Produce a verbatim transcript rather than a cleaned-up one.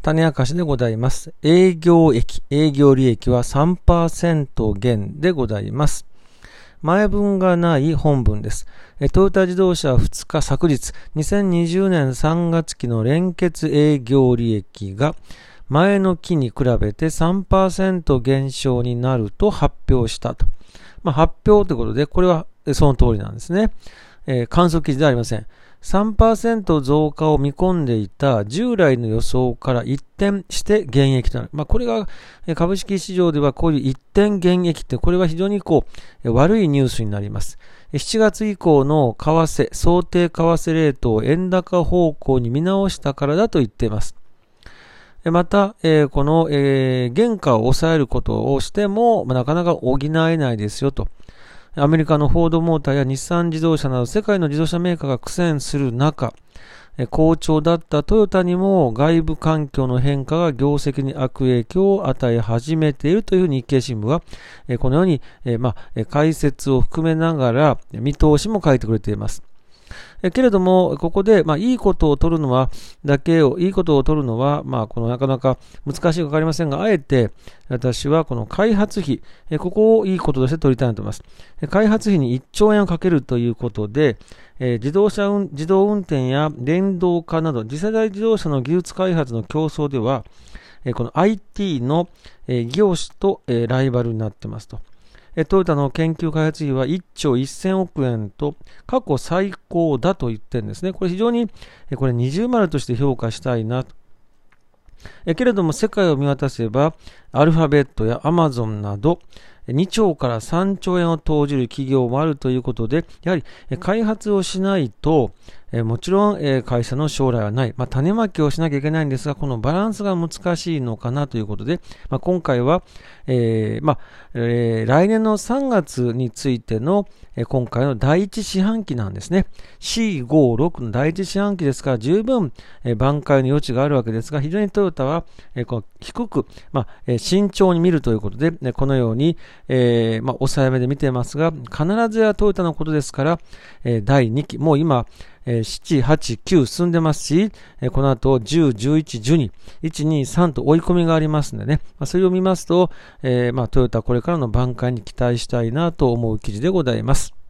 種明かしでございます。営業益、営業利益は さんパーセント 減でございます。前文がない本文です。トヨタ自動車はふつか昨日、にせんにじゅうねんさんがつきの連結営業利益が前の期に比べて さんパーセント 減少になると発表したと。まあ、発表ということで、これはその通りなんですね。えー、観測記事ではありません。さんパーセント 増加を見込んでいた従来の予想から一転して減益となる。まあ、これが株式市場ではこういう一転減益って、これは非常にこう悪いニュースになります。しちがつ以降の為替、想定為替レートを円高方向に見直したからだと言っています。また、えー、この、えー、原価を抑えることをしても、まあ、なかなか補えないですよと。アメリカのフォードモーターや日産自動車など世界の自動車メーカーが苦戦する中、好調だったトヨタにも外部環境の変化が業績に悪影響を与え始めているという日経新聞は、このように、まあ、解説を含めながら見通しも書いてくれています。けれども、ここで、まあ、いいことを取るのは、だけを、いいことを取るのは、まあ、このなかなか難しいかわかりませんが、あえて、私はこの開発費、ここをいいこととして取りたいと思います。開発費にいっちょうえんをかけるということで、自動車運、自動運転や電動化など、次世代自動車の技術開発の競争では、この アイティー の業種とライバルになっていますと。トヨタの研究開発費はいっちょうせんおくえんと過去最高だと言ってるんですね。これ非常にこれ二重丸として評価したいなと。けれども世界を見渡せばアルファベットやアマゾンなどにちょうからさんちょうえんを投じる企業もあるということで、やはり開発をしないともちろん会社の将来はない、まあ、種まきをしなきゃいけないんですが、このバランスが難しいのかなということで、まあ、今回は、えーまあえー、来年のさんがつについての今回の第一四半期なんですね。よん、ご、ろくの第一四半期ですから十分挽回の余地があるわけですが、非常にトヨタはこう低く、まあ、慎重に見るということで、このように、えーまあ、抑えめで見ていますが、必ずやトヨタのことですから、だいにき、もう今、なな、はち、きゅう進んでますし、この後じゅう、じゅういち、じゅうに、いち、に、さんと追い込みがありますのでね、それを見ますと、えーまあ、トヨタこれからの挽回に期待したいなと思う記事でございます。